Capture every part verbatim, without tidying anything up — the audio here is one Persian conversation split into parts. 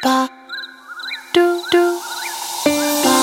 ba do do ba.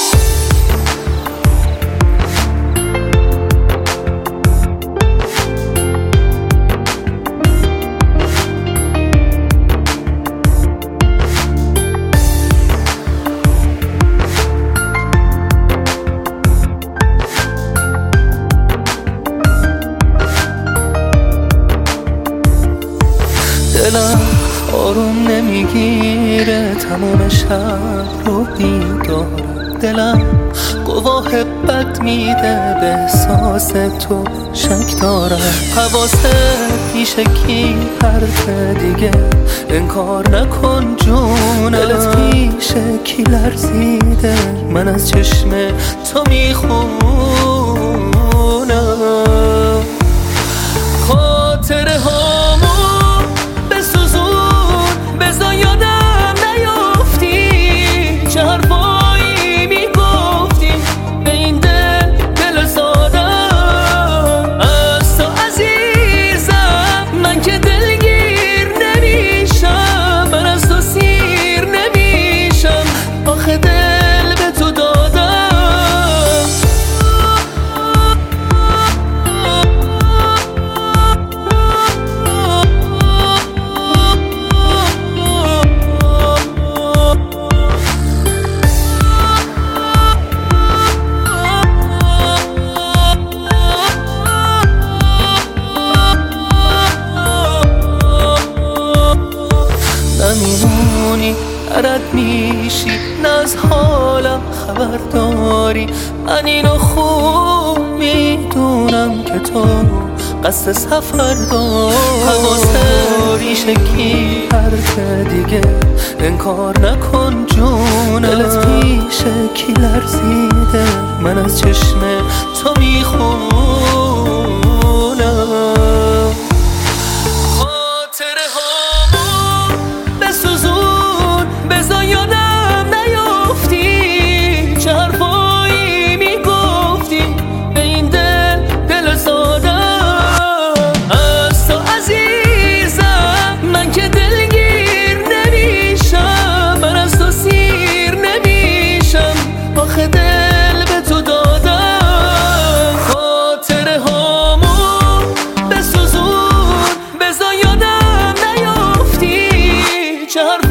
دلم آروم نمیگیره تمام شب رو بیدارم، دلم گواه بد میده به احساس تو شک دارم. حواست پیش کی پرته دیگه انکار نکن جونم، دلت پیش کی لرزیده من از چشم تو میخونم. خاطره هامون بزا یادم نیافتی چه حرفایی میگفتیم به این دل دل سادم. از تو عزیزم من که دلگیر نمیشم، من از تو سیر نمیشم، آخه دل به تو دادم. نمیمونی رد میشی نه از حالم خبر داری، من اینو خوب میدونم که تو قصد سفر داری. حواست ریش کی پرته دیگه انکار نکن جونم، دلت پیش کی لرزیده من از چشم تو میخونم. خاطره هامون بسوزون بزا یادم نیافتی چه حرفایی میگفتی به این دل دل سادم. از تو عزیزم من که دلگیر نمیشم، من از تو سیر نمیشم، آخه دل به تو دادم. خاطره هامون بسوزون بزا یادم نیافتی چه